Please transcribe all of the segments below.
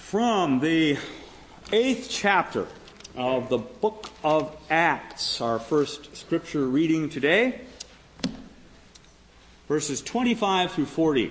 From the 8th chapter of the book of Acts, our first scripture reading today, verses 25 through 40.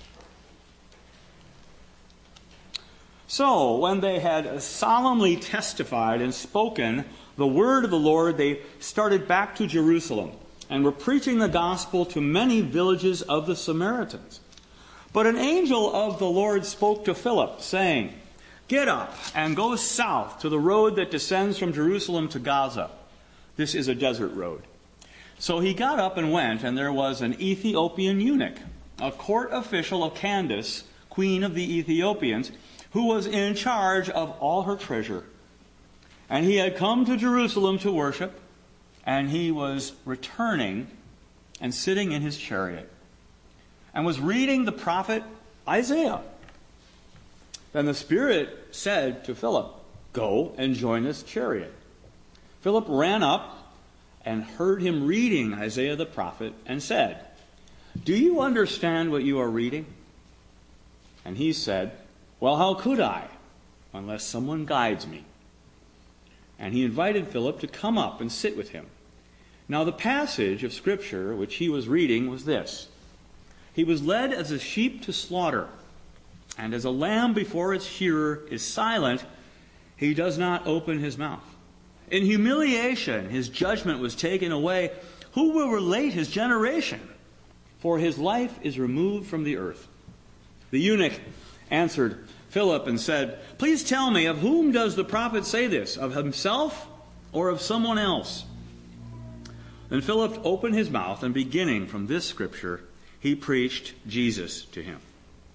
So, when they had solemnly testified and spoken the word of the Lord, they started back to Jerusalem and were preaching the gospel to many villages of the Samaritans. But an angel of the Lord spoke to Philip, saying, "Get up and go south to the road that descends from Jerusalem to Gaza. This is a desert road." So he got up and went, and there was an Ethiopian eunuch, a court official of Candace, queen of the Ethiopians, who was in charge of all her treasure. And he had come to Jerusalem to worship, and he was returning and sitting in his chariot, and was reading the prophet Isaiah. Then the Spirit said to Philip, "Go and join this chariot." Philip ran up and heard him reading Isaiah the prophet and said, "Do you understand what you are reading?" And he said, "Well, how could I, unless someone guides me?" And he invited Philip to come up and sit with him. Now the passage of Scripture which he was reading was this: "He was led as a sheep to slaughter, and as a lamb before its shearer is silent, he does not open his mouth. In humiliation his judgment was taken away. Who will relate his generation? For his life is removed from the earth." The eunuch answered Philip and said, "Please tell me, of whom does the prophet say this? Of himself or of someone else?" Then Philip opened his mouth, and beginning from this scripture, he preached Jesus to him.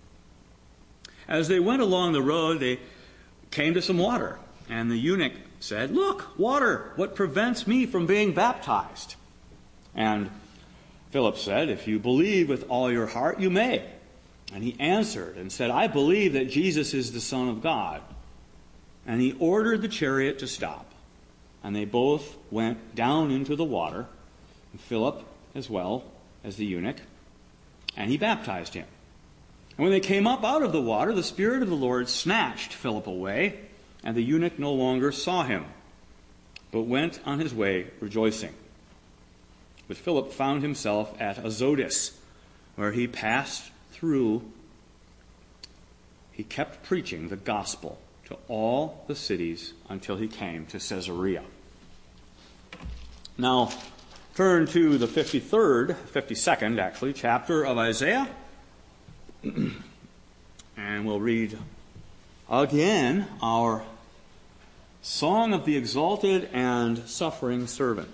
As they went along the road, they came to some water, and the eunuch said, "Look, water, what prevents me from being baptized?" And Philip said, "If you believe with all your heart, you may." And he answered and said, "I believe that Jesus is the Son of God." And he ordered the chariot to stop. And they both went down into the water, and Philip as well as the eunuch, and he baptized him. And when they came up out of the water, the Spirit of the Lord snatched Philip away, and the eunuch no longer saw him, but went on his way rejoicing. But Philip found himself at Azotus, where he passed through. He kept preaching the gospel to all the cities until he came to Caesarea. Now, turn to the 52nd chapter of Isaiah. And we'll read again our Song of the Exalted and Suffering Servant.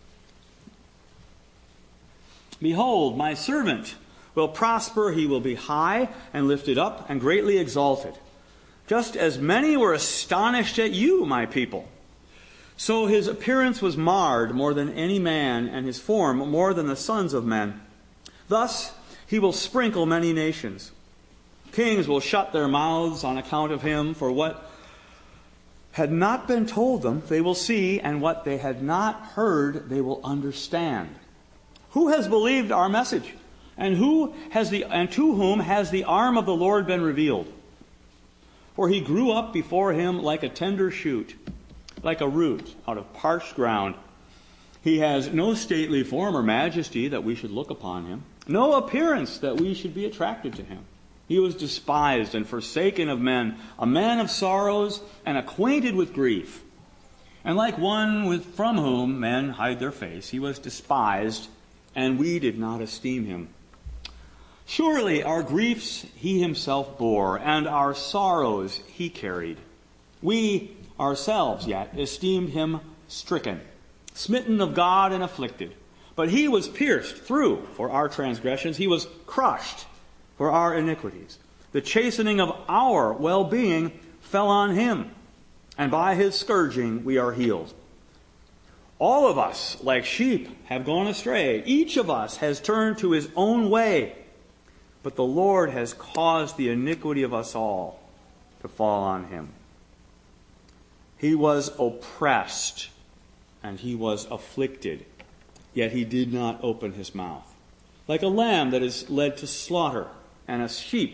"Behold, my servant will prosper. He will be high and lifted up and greatly exalted. Just as many were astonished at you, my people. So his appearance was marred more than any man, and his form more than the sons of men. Thus he will sprinkle many nations. Kings will shut their mouths on account of him, for what had not been told them they will see, and what they had not heard they will understand. Who has believed our message? And to whom has the arm of the Lord been revealed? For he grew up before him like a tender shoot, like a root out of parched ground. He has no stately form or majesty that we should look upon him, no appearance that we should be attracted to him. He was despised and forsaken of men, a man of sorrows and acquainted with grief. And like one from whom men hide their face, he was despised, and we did not esteem him. Surely our griefs he himself bore, and our sorrows he carried. We ourselves yet esteemed him stricken, smitten of God and afflicted. But he was pierced through for our transgressions. He was crushed for our iniquities. The chastening of our well-being fell on him, and by his scourging we are healed. All of us, like sheep, have gone astray. Each of us has turned to his own way. But the Lord has caused the iniquity of us all to fall on him. He was oppressed and he was afflicted, yet he did not open his mouth. Like a lamb that is led to slaughter, and a sheep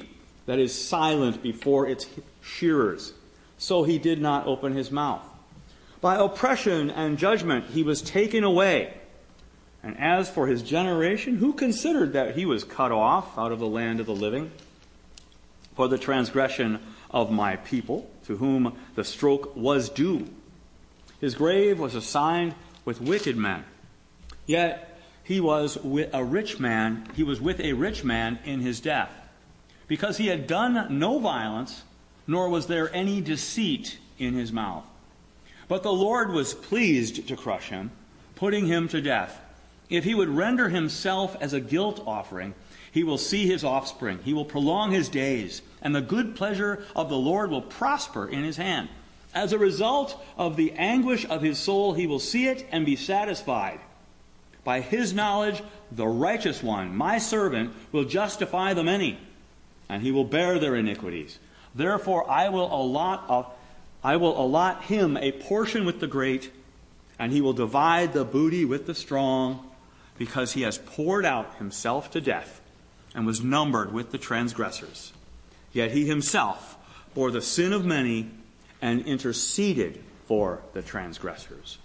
that is silent before its shearers. So he did not open his mouth. By oppression and judgment he was taken away. And as for his generation, who considered that he was cut off out of the land of the living? For the transgression of my people, to whom the stroke was due. His grave was assigned with wicked men. Yet he was with a rich man in his death, because he had done no violence, nor was there any deceit in his mouth. But the Lord was pleased to crush him, putting him to death. If he would render himself as a guilt offering, he will see his offspring. He will prolong his days, and the good pleasure of the Lord will prosper in his hand. As a result of the anguish of his soul, he will see it and be satisfied. By his knowledge, the righteous one, my servant, will justify the many, and he will bear their iniquities. Therefore, I will allot him a portion with the great, and he will divide the booty with the strong, because he has poured out himself to death and was numbered with the transgressors. Yet he himself bore the sin of many and interceded for the transgressors.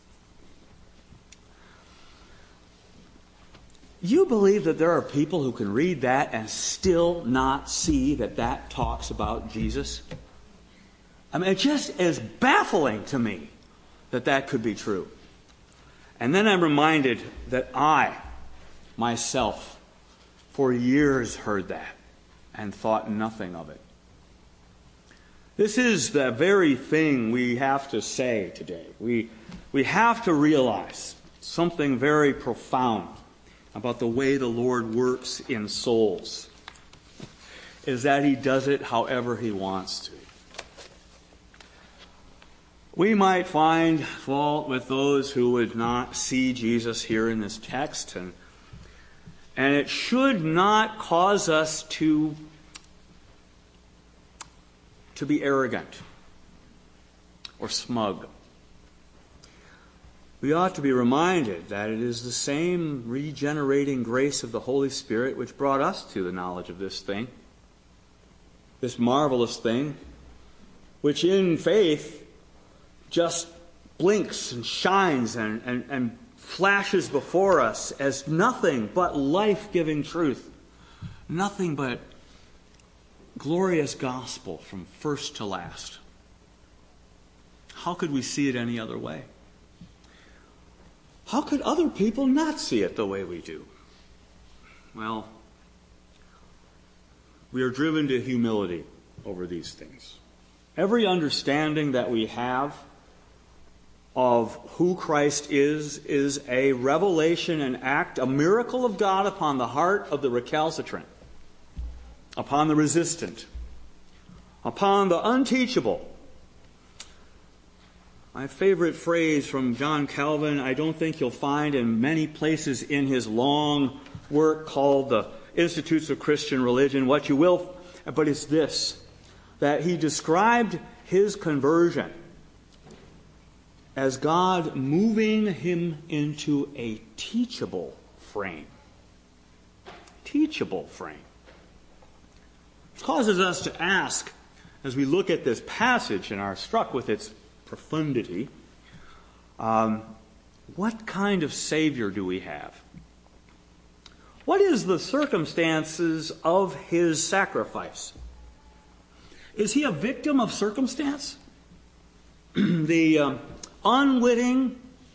You believe that there are people who can read that and still not see that that talks about Jesus? I mean, it just is baffling to me that that could be true. And then I'm reminded that I, myself, for years heard that and thought nothing of it. This is the very thing we have to say today. We have to realize something very profound about the way the Lord works in souls, is that he does it however he wants to. We might find fault with those who would not see Jesus here in this text, and it should not cause us to be arrogant or smug. We ought to be reminded that it is the same regenerating grace of the Holy Spirit which brought us to the knowledge of this thing, this marvelous thing, which in faith just blinks and shines and flashes before us as nothing but life-giving truth, nothing but glorious gospel from first to last. How could we see it any other way? How could other people not see it the way we do? Well, we are driven to humility over these things. Every understanding that we have of who Christ is a revelation, an act, a miracle of God upon the heart of the recalcitrant, upon the resistant, upon the unteachable. My favorite phrase from John Calvin, I don't think you'll find in many places in his long work called The Institutes of Christian Religion. What you will, but it's this, that he described his conversion as God moving him into a teachable frame. Teachable frame. Which causes us to ask, as we look at this passage and are struck with its profundity, what kind of Savior do we have? What is the circumstances of his sacrifice? Is he a victim of circumstance? The unwitting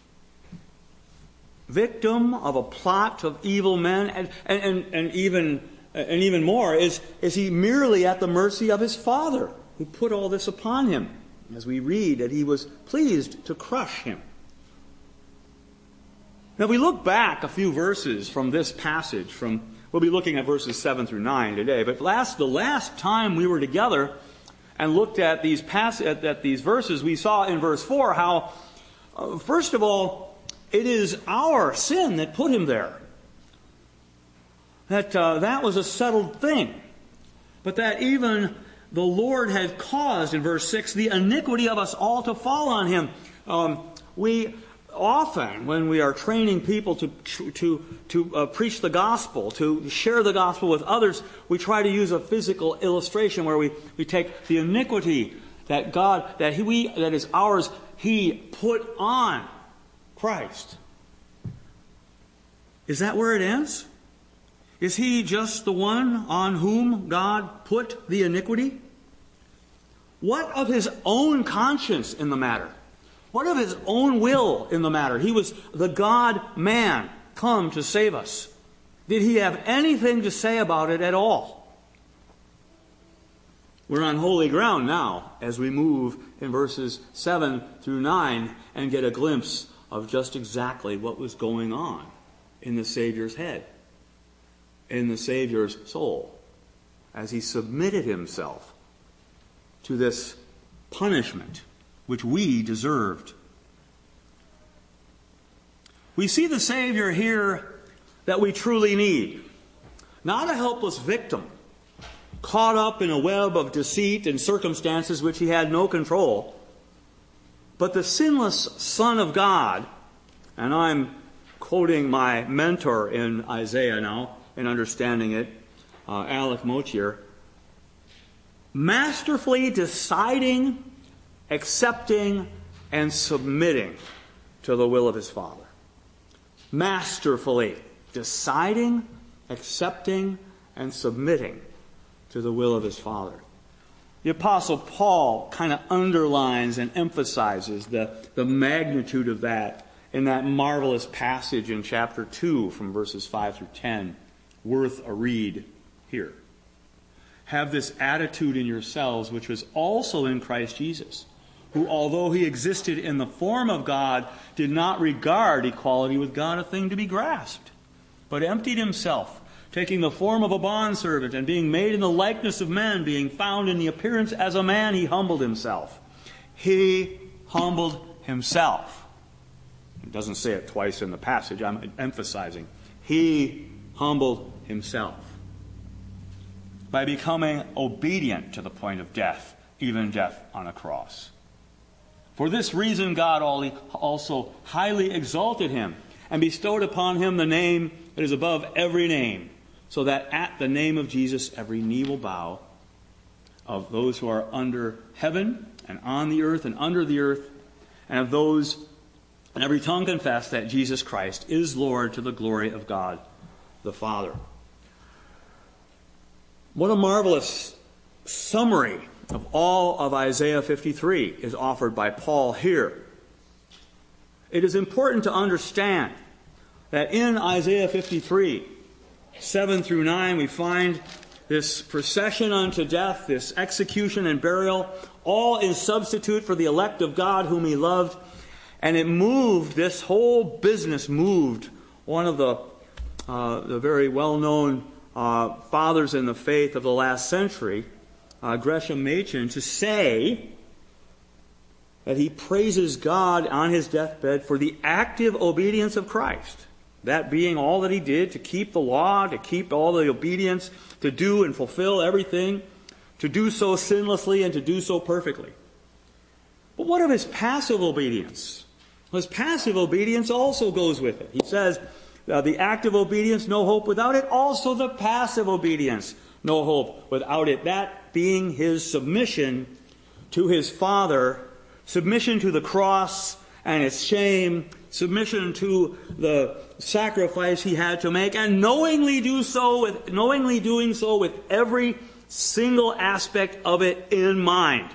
victim of a plot of evil men, and even more, is he merely at the mercy of his Father, who put all this upon him? As we read that he was pleased to crush him. Now, if we look back a few verses from this passage, we'll be looking at verses 7 through 9 today, but the last time we were together and looked at these verses, we saw in verse 4 how, first of all, it is our sin that put him there. That was a settled thing. But that even the Lord had caused, in verse 6, the iniquity of us all to fall on him. often when we are training people to preach the gospel, to share the gospel with others, we try to use a physical illustration where we take the iniquity that that is ours, He put on Christ. Is that where it ends? Is He just the one on whom God put the iniquity? What of His own conscience in the matter? What of His own will in the matter? He was the God-man come to save us. Did He have anything to say about it at all? We're on holy ground now as we move in verses 7 through 9 and get a glimpse of just exactly what was going on in the Savior's head, in the Savior's soul, as He submitted Himself to this punishment which we deserved. We see the Savior here that we truly need. Not a helpless victim, caught up in a web of deceit and circumstances which He had no control, but the sinless Son of God, and I'm quoting my mentor in Isaiah now, in understanding it, Alec Mochier, masterfully deciding, accepting, and submitting to the will of His Father. Masterfully deciding, accepting, and submitting to the will of His Father. The Apostle Paul kind of underlines and emphasizes the magnitude of that in that marvelous passage in chapter 2 from verses 5 through 10. Worth a read here. Have this attitude in yourselves, which was also in Christ Jesus, who, although He existed in the form of God, did not regard equality with God a thing to be grasped, but emptied Himself, taking the form of a bondservant, and being made in the likeness of men, being found in the appearance as a man, He humbled Himself. He humbled Himself. It doesn't say it twice in the passage. I'm emphasizing. He humbled Himself by becoming obedient to the point of death, even death on a cross. For this reason God also highly exalted Him and bestowed upon Him the name that is above every name, so that at the name of Jesus every knee will bow, of those who are under heaven and on the earth and under the earth, and of those, and every tongue confess that Jesus Christ is Lord, to the glory of God the Father. What a marvelous summary of all of Isaiah 53 is offered by Paul here. It is important to understand that in Isaiah 53, 7 through 9, we find this procession unto death, this execution and burial, all in substitute for the elect of God whom He loved. And it moved, this whole business moved one of the very well-known fathers in the faith of the last century, Gresham Machen, to say that he praises God on his deathbed for the active obedience of Christ. That being all that He did to keep the law, to keep all the obedience, to do and fulfill everything, to do so sinlessly and to do so perfectly. But what of His passive obedience? Well, His passive obedience also goes with it. He says, the active obedience, no hope without it. Also the passive obedience, no hope without it. That being His submission to His Father, submission to the cross and its shame, submission to the sacrifice He had to make, and knowingly doing so with every single aspect of it in mind.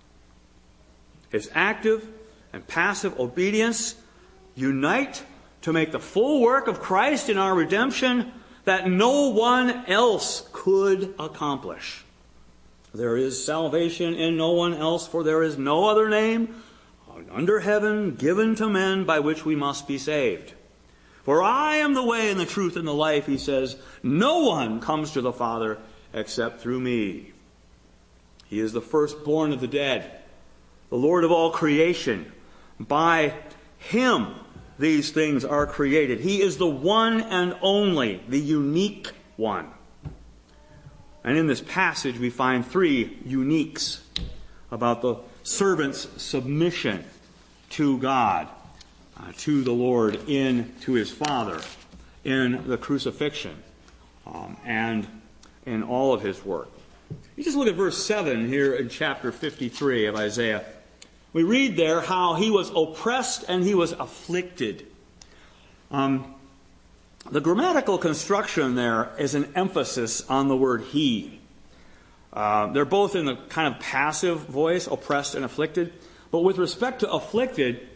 His active and passive obedience unite to make the full work of Christ in our redemption that no one else could accomplish. There is salvation in no one else, for there is no other name under heaven given to men by which we must be saved. For I am the way and the truth and the life, He says. No one comes to the Father except through me. He is the firstborn of the dead, the Lord of all creation. By Him these things are created. He is the one and only, the unique one. And in this passage we find three uniques about the servant's submission to God. to the Lord to his Father in the crucifixion and in all of his work. You just look at verse 7 here in chapter 53 of Isaiah. We read there how he was oppressed and he was afflicted. The grammatical construction there is an emphasis on the word he. They're both in the kind of passive voice, oppressed and afflicted. But with respect to afflicted,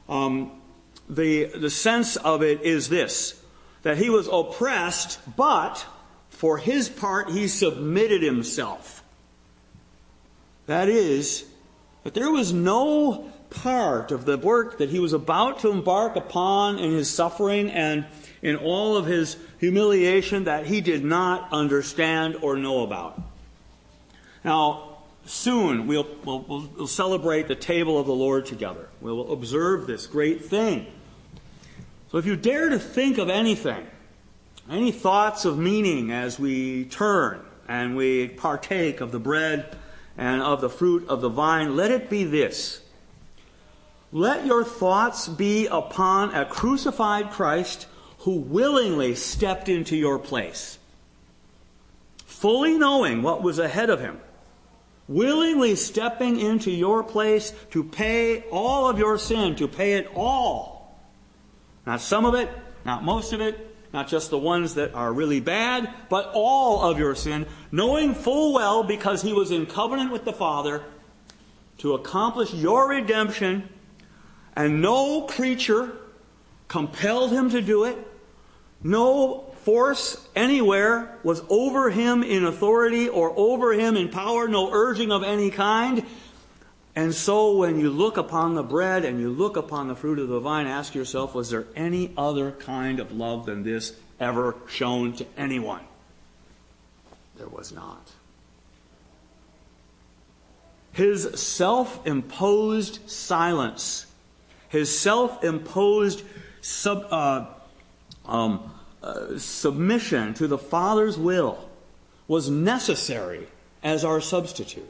the sense of it is this, that he was oppressed, but for his part he submitted himself. That is, that there was no part of the work that he was about to embark upon in his suffering and in all of his humiliation that he did not understand or know about. Now, soon we'll celebrate the table of the Lord together. We'll observe this great thing. So if you dare to think of anything, any thoughts of meaning as we turn and we partake of the bread and of the fruit of the vine, let it be this. Let your thoughts be upon a crucified Christ who willingly stepped into your place, fully knowing what was ahead of him, willingly stepping into your place to pay all of your sin, to pay it all. Not some of it, not most of it, not just the ones that are really bad, but all of your sin, knowing full well, because he was in covenant with the Father, to accomplish your redemption, and no creature compelled him to do it. No force anywhere was over him in authority or over him in power, no urging of any kind. And so when you look upon the bread and you look upon the fruit of the vine, ask yourself, was there any other kind of love than this ever shown to anyone? There was not. His self-imposed silence, his self-imposed submission to the Father's will was necessary as our substitute.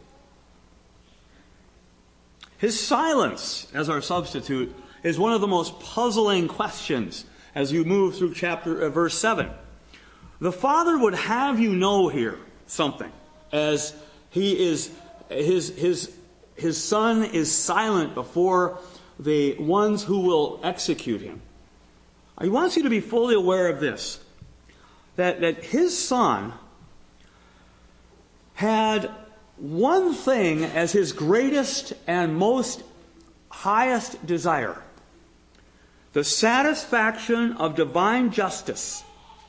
His silence as our substitute is one of the most puzzling questions as you move through verse 7. The Father would have you know here something, as his Son is silent before the ones who will execute him. He wants you to be fully aware of this, that his Son had one thing as his greatest and most highest desire: the satisfaction of divine justice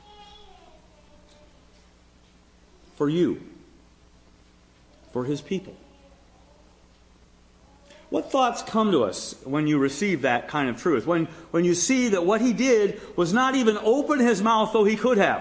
for you, for his people. What thoughts come to us when you receive that kind of truth? When you see that what he did was not even open his mouth, though he could have.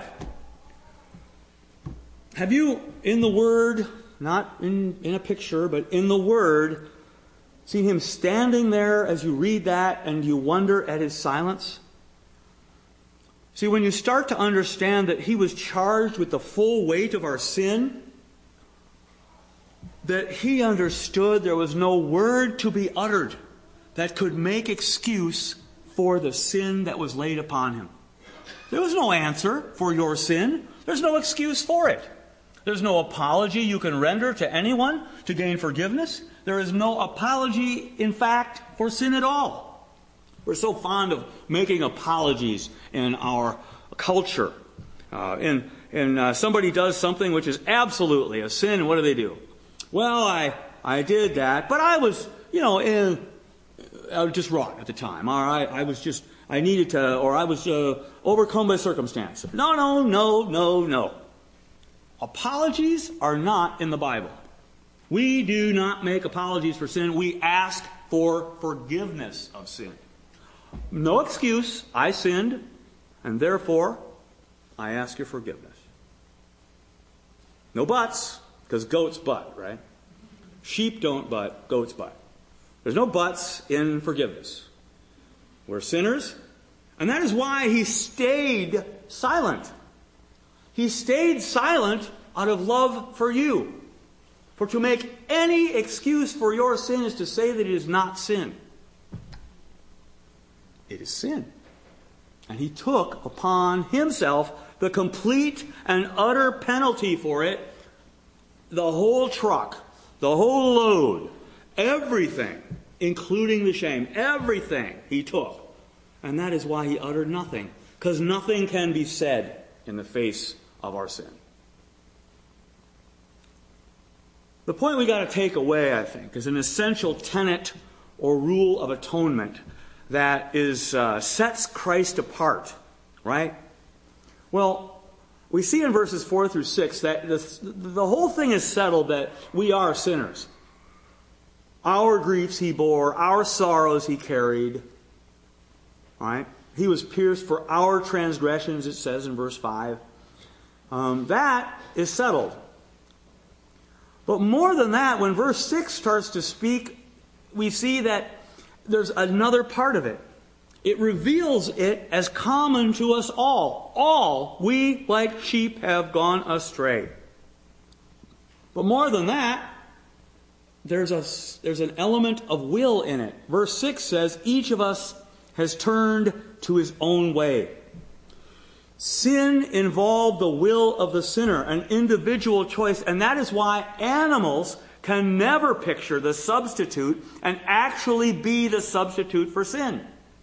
Have you, in the Word, not in a picture, but in the Word, seen him standing there as you read that and you wonder at his silence? See, when you start to understand that he was charged with the full weight of our sin, that he understood there was no word to be uttered that could make excuse for the sin that was laid upon him. There was no answer for your sin. There's no excuse for it. There's no apology you can render to anyone to gain forgiveness. There is no apology, in fact, for sin at all. We're so fond of making apologies in our culture. Somebody does something which is absolutely a sin, and what do? Well, I did that, but I was, I was just wrong at the time. Or I was overcome by circumstance. No. Apologies are not in the Bible. We do not make apologies for sin. We ask for forgiveness of sin. No excuse. I sinned, and therefore I ask your forgiveness. No buts. Because goats butt, right? Sheep don't butt, goats butt. There's no buts in forgiveness. We're sinners, and that is why he stayed silent. He stayed silent out of love for you. For to make any excuse for your sin is to say that it is not sin. It It is sin. And he took upon himself the complete and utter penalty for it, the whole truck, the whole load, everything, including the shame, everything he took. And that is why he uttered nothing, because nothing can be said in the face of our sin. The point we got to take away, I think, is an essential tenet or rule of atonement that sets Christ apart, right? Well, we see in verses 4 through 6 that the whole thing is settled that we are sinners. Our griefs he bore, our sorrows he carried, right? He was pierced for our transgressions, it says in verse 5. That is settled. But more than that, when verse 6 starts to speak, we see that there's another part of it. It reveals it as common to us all. All, we like sheep have gone astray. But more than that, there's an element of will in it. Verse 6 says, each of us has turned to his own way. Sin involved the will of the sinner, an individual choice, and that is why animals can never picture the substitute and actually be the substitute for sin.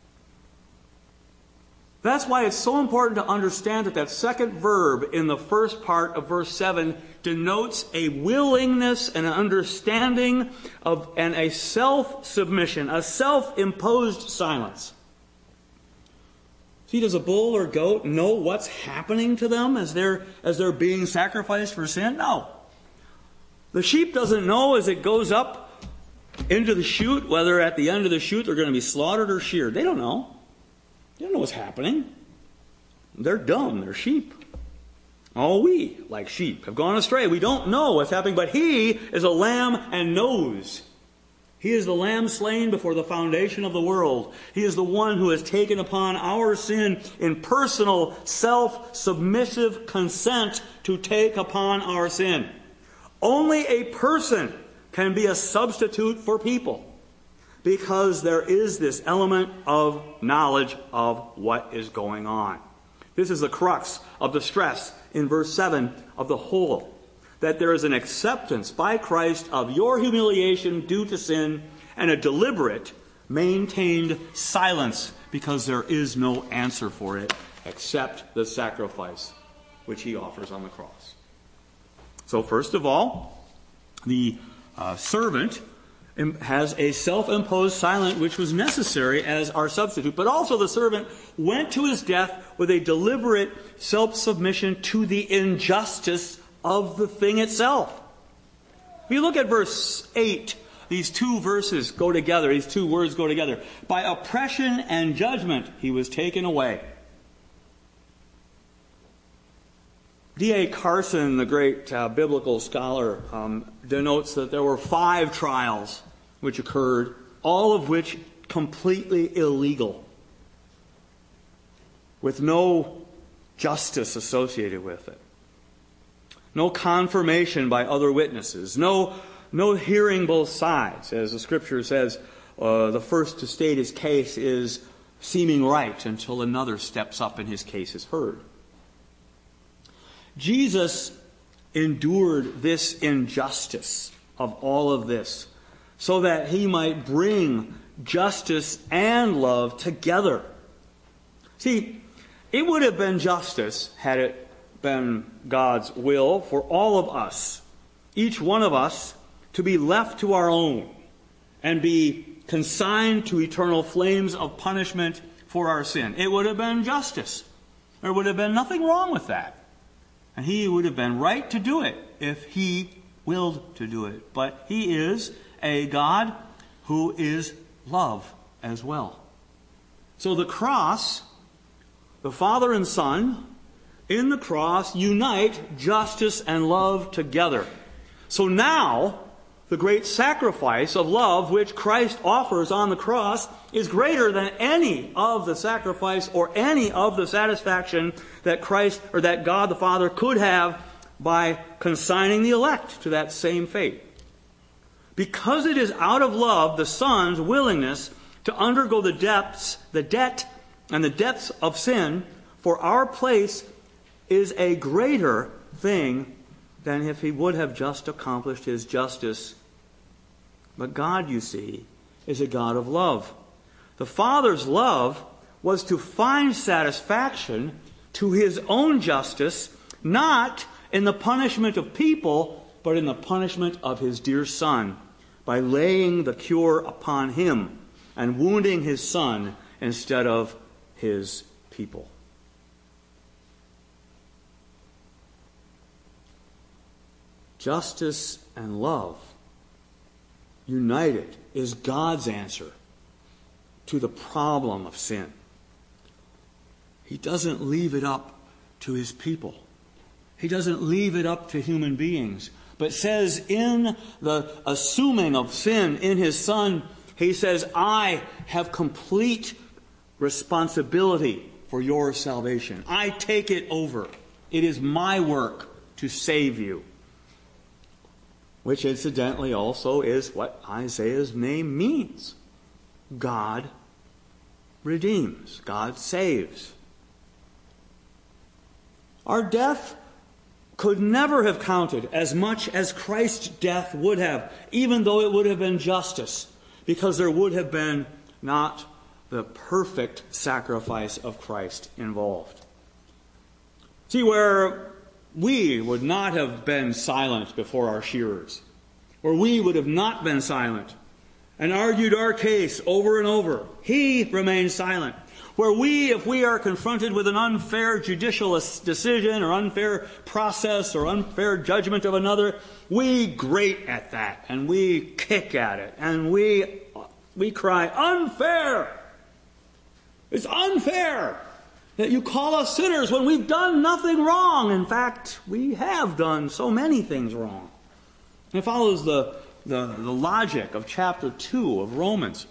That's why it's so important to understand that second verb in the first part of verse 7 denotes a willingness and an understanding of and a self-submission, a self-imposed silence. See, does a bull or goat know what's happening to them as they're being sacrificed for sin? No. The sheep doesn't know as it goes up into the chute whether at the end of the chute they're going to be slaughtered or sheared. They don't know. They don't know what's happening. They're dumb. They're sheep. All we, like sheep, have gone astray. We don't know what's happening, but he is a lamb and knows. He is the lamb slain before the foundation of the world. He is the one who has taken upon our sin in personal, self-submissive consent to take upon our sin. Only a person can be a substitute for people, because there is this element of knowledge of what is going on. This is the crux of the stress in verse 7 of the whole. That there is an acceptance by Christ of your humiliation due to sin and a deliberate, maintained silence because there is no answer for it except the sacrifice which he offers on the cross. So first of all, the servant has a self-imposed silence which was necessary as our substitute. But also the servant went to his death with a deliberate self-submission to the injustice of the thing itself. If you look at verse 8, these two verses go together, these two words go together. By oppression and judgment he was taken away. D.A. Carson, the great biblical scholar, denotes that there were 5 trials which occurred, all of which completely illegal, with no justice associated with it. No confirmation by other witnesses. No hearing both sides. As the Scripture says, the first to state his case is seeming right until another steps up and his case is heard. Jesus endured this injustice of all of this so that he might bring justice and love together. See, it would have been justice had it been God's will for all of us, each one of us, to be left to our own and be consigned to eternal flames of punishment for our sin. It would have been justice. There would have been nothing wrong with that. And he would have been right to do it if he willed to do it. But he is a God who is love as well. So the cross, the Father and Son, in the cross, unite justice and love together. So now, the great sacrifice of love which Christ offers on the cross is greater than any of the sacrifice or any of the satisfaction that Christ or that God the Father could have by consigning the elect to that same fate. Because it is out of love, the Son's willingness to undergo the debt and the depths of sin for our place is a greater thing than if he would have just accomplished his justice. But God, you see, is a God of love. The Father's love was to find satisfaction to his own justice, not in the punishment of people, but in the punishment of his dear Son, by laying the cure upon him and wounding his Son instead of his people. Justice and love united is God's answer to the problem of sin. He doesn't leave it up to his people. He doesn't leave it up to human beings, but says in the assuming of sin in his Son, he says, I have complete responsibility for your salvation. I take it over. It is my work to save you. Which incidentally also is what Isaiah's name means. God redeems. God saves. Our death could never have counted as much as Christ's death would have, even though it would have been justice, because there would have been not the perfect sacrifice of Christ involved. See, where we would not have been silent before our shearers, where we would have not been silent and argued our case over and over, he remained silent. Where we, if we are confronted with an unfair judicial decision or unfair process or unfair judgment of another, we grate at that and we kick at it and we cry, unfair! It's unfair that you call us sinners when we've done nothing wrong. In fact, we have done so many things wrong. It follows the logic of chapter 2 of Romans,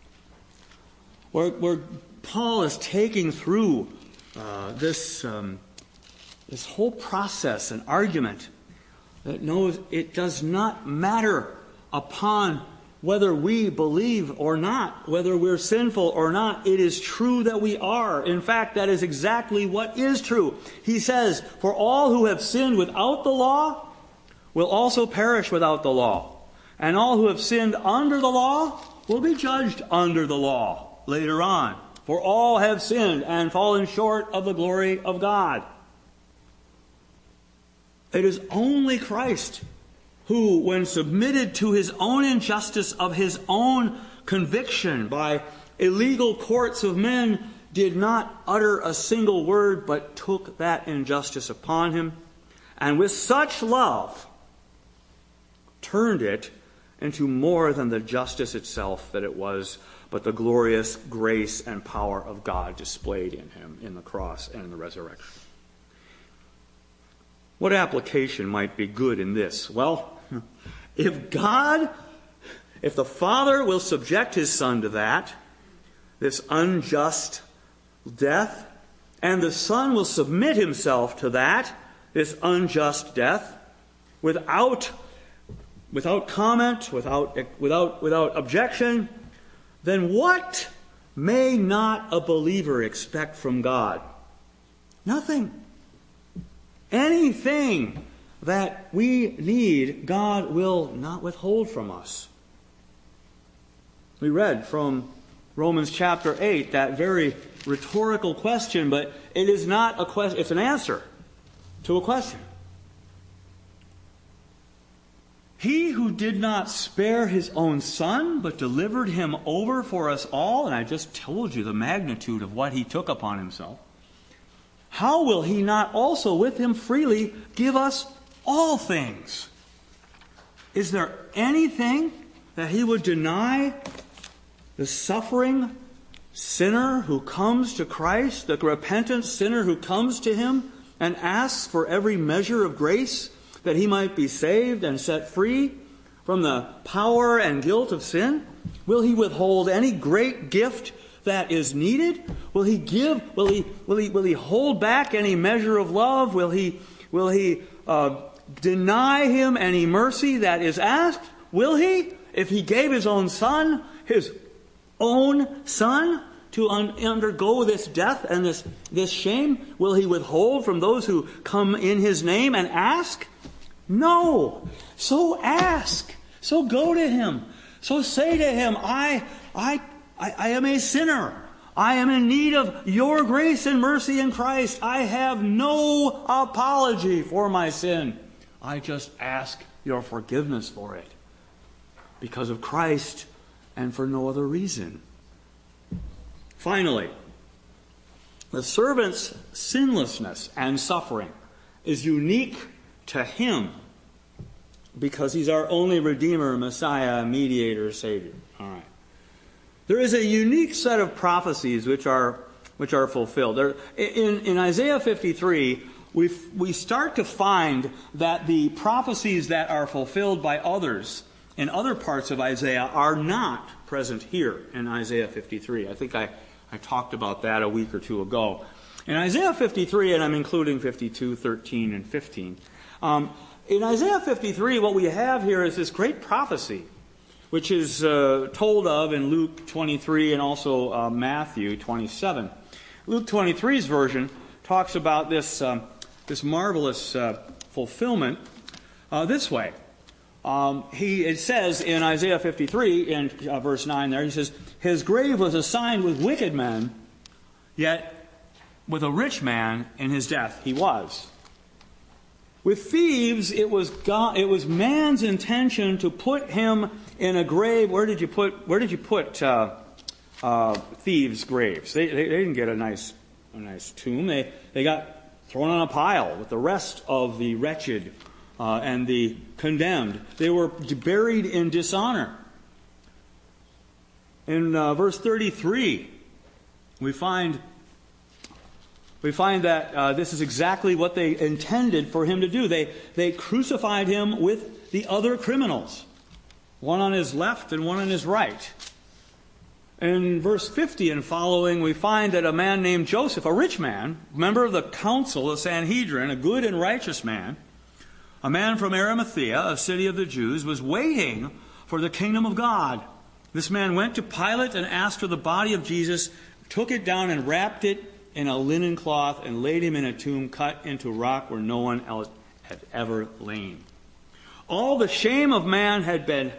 where Paul is taking through this whole process and argument that knows it does not matter upon whether we believe or not, whether we're sinful or not. It is true that we are. In fact, that is exactly what is true. He says, for all who have sinned without the law will also perish without the law. And all who have sinned under the law will be judged under the law later on. For all have sinned and fallen short of the glory of God. It is only Christ who, when submitted to his own injustice of his own conviction by illegal courts of men, did not utter a single word, but took that injustice upon him, and with such love turned it into more than the justice itself that it was, but the glorious grace and power of God displayed in him in the cross and in the resurrection. What application might be good in this? Well, if the Father will subject his Son to that, this unjust death, and the Son will submit himself to that, this unjust death, without comment, without objection, then what may not a believer expect from God? Nothing. Anything that we need, God will not withhold from us. We read from Romans chapter 8 that very rhetorical question, but it is not a question, it's an answer to a question. He who did not spare his own Son, but delivered him over for us all, and I just told you the magnitude of what he took upon himself, how will he not also with him freely give us all things? Is there anything that he would deny the suffering sinner who comes to Christ, the repentant sinner who comes to him and asks for every measure of grace that he might be saved and set free from the power and guilt of sin? Will he withhold any great gift that is needed? Will he give? Will he hold back any measure of love? Will he deny him any mercy that is asked? Will he? If he gave his own Son, his own Son to undergo this death and this shame? Will He withhold from those who come in His name and ask? No. So ask. So go to Him. So say to Him, I am a sinner. I am in need of your grace and mercy in Christ. I have no apology for my sin. I just ask your forgiveness for it because of Christ and for no other reason. Finally, the servant's sinlessness and suffering is unique to him because he's our only Redeemer, Messiah, Mediator, Savior. All right. There is a unique set of prophecies which are fulfilled. In Isaiah 53, we start to find that the prophecies that are fulfilled by others in other parts of Isaiah are not present here in Isaiah 53. I think I talked about that a week or two ago. In Isaiah 53, and I'm including 52, 13, and 15, in Isaiah 53, what we have here is this great prophecy, which is told of in Luke 23 and also Matthew 27. Luke 23's version talks about this marvelous fulfillment this way. It says in Isaiah 53, in verse 9 there, he says, His grave was assigned with wicked men, yet with a rich man in his death he was. With thieves, it was man's intention to put him in a grave. Where did you put thieves' graves? They didn't get a nice tomb. They got thrown on a pile with the rest of the wretched and the condemned. They were buried in dishonor. In verse 33, we find that this is exactly what they intended for him to do. They crucified him with the other criminals, one on his left and one on his right. In verse 50 and following, we find that a man named Joseph, a rich man, member of the council of Sanhedrin, a good and righteous man, a man from Arimathea, a city of the Jews, was waiting for the kingdom of God. This man went to Pilate and asked for the body of Jesus, took it down and wrapped it in a linen cloth and laid him in a tomb cut into rock where no one else had ever lain. All the shame of man had been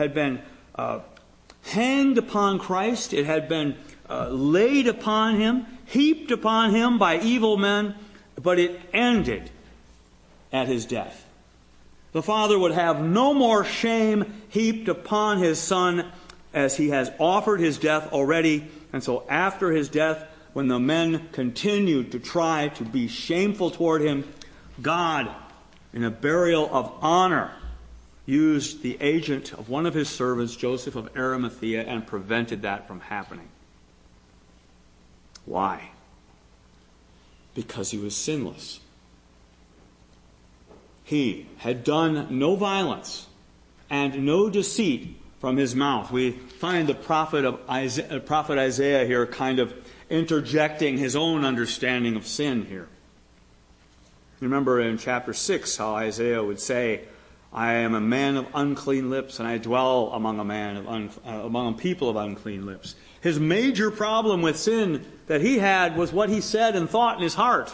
hanged upon Christ. It had been laid upon him, heaped upon him by evil men, but it ended at his death. The Father would have no more shame heaped upon his Son, as he has offered his death already. And so after his death, when the men continued to try to be shameful toward him, God, in a burial of honor, used the agent of one of his servants, Joseph of Arimathea, and prevented that from happening. Why? Because he was sinless. He had done no violence and no deceit from his mouth. We find the prophet Isaiah here kind of interjecting his own understanding of sin here. Remember in chapter 6 how Isaiah would say, I am a man of unclean lips, and I dwell among among people of unclean lips. His major problem with sin that he had was what he said and thought in his heart.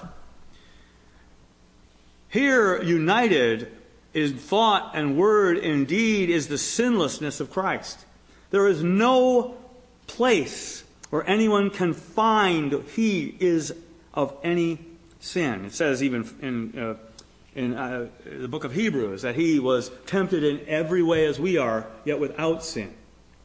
Here, united in thought and word and deed, is the sinlessness of Christ. There is no place where anyone can find he is of any sin. It says even in the book of Hebrews that he was tempted in every way as we are, yet without sin.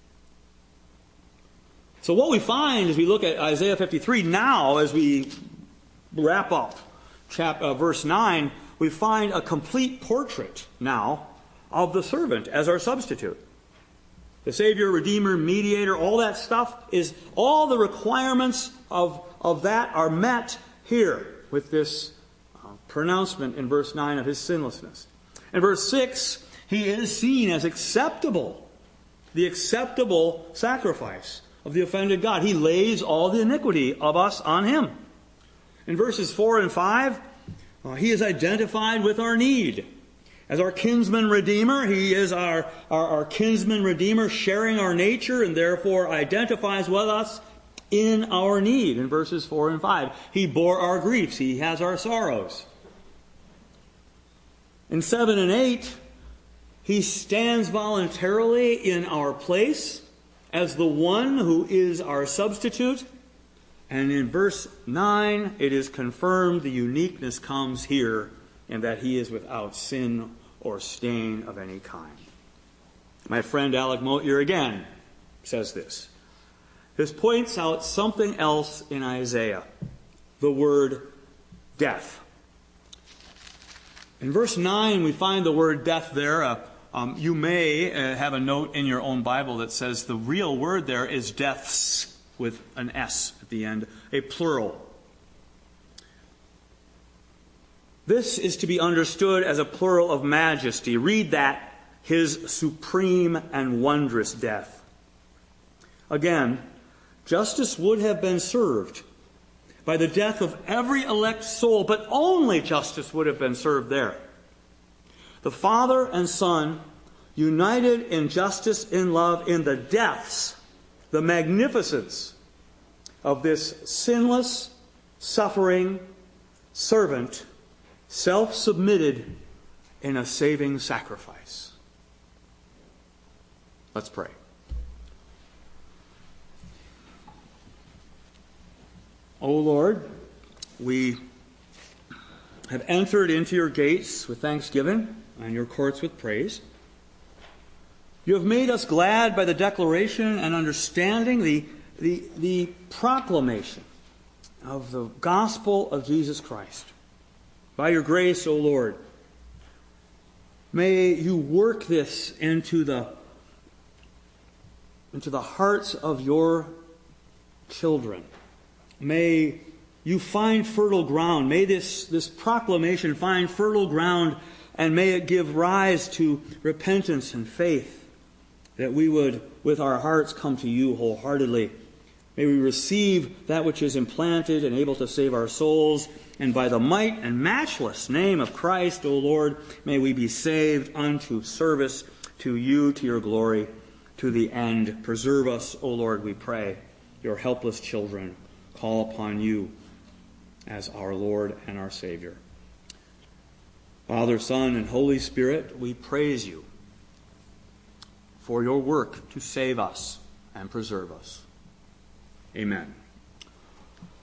So what we find as we look at Isaiah 53 now, as we wrap up verse 9, we find a complete portrait now of the servant as our substitute. The Savior, Redeemer, Mediator, all that stuff is, all the requirements of that are met here with this pronouncement in verse 9 of his sinlessness. In verse 6, he is seen as acceptable, the acceptable sacrifice of the offended God. He lays all the iniquity of us on him. In verses 4 and 5, he is identified with our need. As our kinsman redeemer, he is our kinsman redeemer, sharing our nature and therefore identifies with us in our need in verses 4 and 5. He bore our griefs. He has our sorrows. In 7 and 8, he stands voluntarily in our place as the one who is our substitute. And in verse 9, it is confirmed the uniqueness comes here in that he is without sin or stain of any kind. My friend Alec Motyer again says this. This points out something else in Isaiah, the word death. In verse 9, we find the word death there. You may have a note in your own Bible that says the real word there is deaths with an S at the end, a plural. This is to be understood as a plural of majesty. Read that, his supreme and wondrous death. Again, justice would have been served by the death of every elect soul, but only justice would have been served there. The Father and Son, united in justice, in love, in the depths, the magnificence of this sinless, suffering servant, self-submitted in a saving sacrifice. Let's pray. O Lord, we have entered into your gates with thanksgiving and your courts with praise. You have made us glad by the declaration and understanding, the proclamation of the gospel of Jesus Christ. By your grace, O Lord, may you work this into the hearts of your children. May you find fertile ground. May this proclamation find fertile ground, and may it give rise to repentance and faith, that we would, with our hearts, come to you wholeheartedly. May we receive that which is implanted and able to save our souls, and by the might and matchless name of Christ, O Lord, may we be saved unto service to you, to your glory, to the end. Preserve us, O Lord, we pray, your helpless children. Call upon you as our Lord and our Savior. Father, Son, and Holy Spirit, we praise you for your work to save us and preserve us. Amen.